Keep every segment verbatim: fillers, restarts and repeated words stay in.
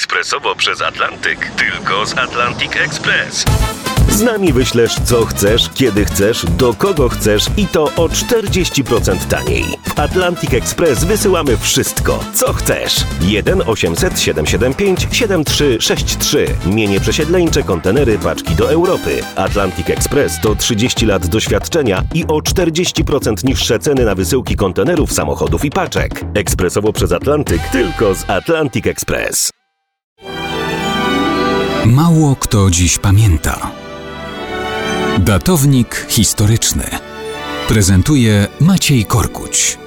ekspresowo przez Atlantyk. Tylko z Atlantic Express. Z nami wyślesz co chcesz, kiedy chcesz, do kogo chcesz i to o czterdzieści procent taniej. W Atlantic Express wysyłamy wszystko, co chcesz. jeden osiemset siedemset siedemdziesiąt pięć siedemdziesiąt trzy sześćdziesiąt trzy. Mienie przesiedleńcze, kontenery, paczki do Europy. Atlantic Express to trzydzieści lat doświadczenia i o czterdzieści procent niższe ceny na wysyłki kontenerów, samochodów i paczek. Ekspresowo przez Atlantyk, tylko z Atlantic Express. Mało kto dziś pamięta. Datownik historyczny prezentuje Maciej Korkuć.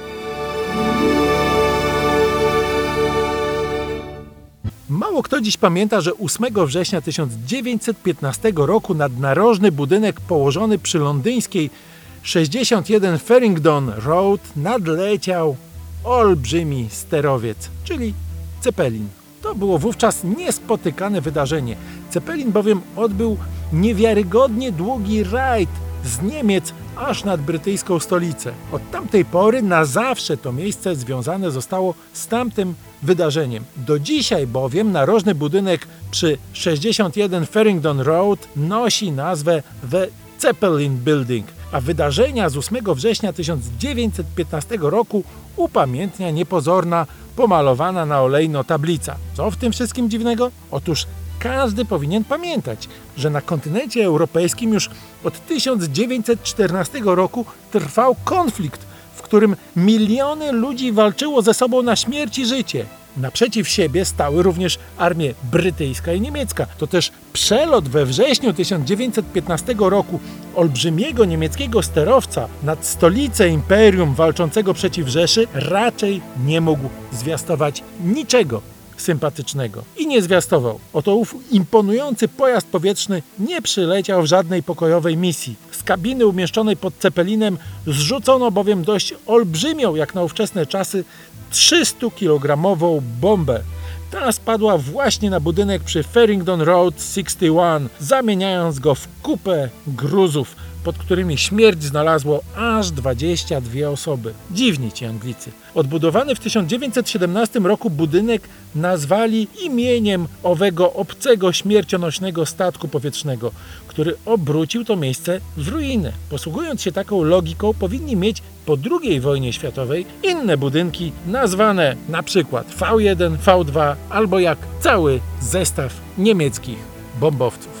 Mało kto dziś pamięta, że ósmego września tysiąc dziewięćset piętnastego roku nadnarożny budynek położony przy londyńskiej sześćdziesiąt jeden Farringdon Road nadleciał olbrzymi sterowiec, czyli Zeppelin. To było wówczas niespotykane wydarzenie. Zeppelin bowiem odbył niewiarygodnie długi rajd z Niemiec aż nad brytyjską stolicę. Od tamtej pory na zawsze to miejsce związane zostało z tamtym wydarzeniem. Do dzisiaj bowiem narożny budynek przy sześćdziesiąt jeden Farringdon Road nosi nazwę The Zeppelin Building, a wydarzenia z ósmego września tysiąc dziewięćset piętnastego roku upamiętnia niepozorna, pomalowana na olejno tablica. Co w tym wszystkim dziwnego? Otóż każdy powinien pamiętać, że na kontynencie europejskim już od tysiąc dziewięćset czternastego roku trwał konflikt, w którym miliony ludzi walczyło ze sobą na śmierć i życie. Naprzeciw siebie stały również armie brytyjska i niemiecka. To też przelot we wrześniu tysiąc dziewięćset piętnastego roku olbrzymiego niemieckiego sterowca nad stolicę imperium walczącego przeciw Rzeszy raczej nie mógł zwiastować niczego sympatycznego. I nie zwiastował. Oto ów imponujący pojazd powietrzny nie przyleciał w żadnej pokojowej misji. Z kabiny umieszczonej pod Zeppelinem zrzucono bowiem dość olbrzymią, jak na ówczesne czasy, trzystukilogamową bombę. Ta spadła właśnie na budynek przy Farringdon Road sześćdziesiąt jeden, zamieniając go w kupę gruzów, pod którymi śmierć znalazło aż dwadzieścia dwie osoby. Dziwni ci Anglicy. Odbudowany w tysiąc dziewięćset siedemnastym roku budynek nazwali imieniem owego obcego śmiercionośnego statku powietrznego, który obrócił to miejsce w ruinę. Posługując się taką logiką, powinni mieć po drugiej wojnie światowej inne budynki nazwane na przykład V jeden, V dwa albo jak cały zestaw niemieckich bombowców.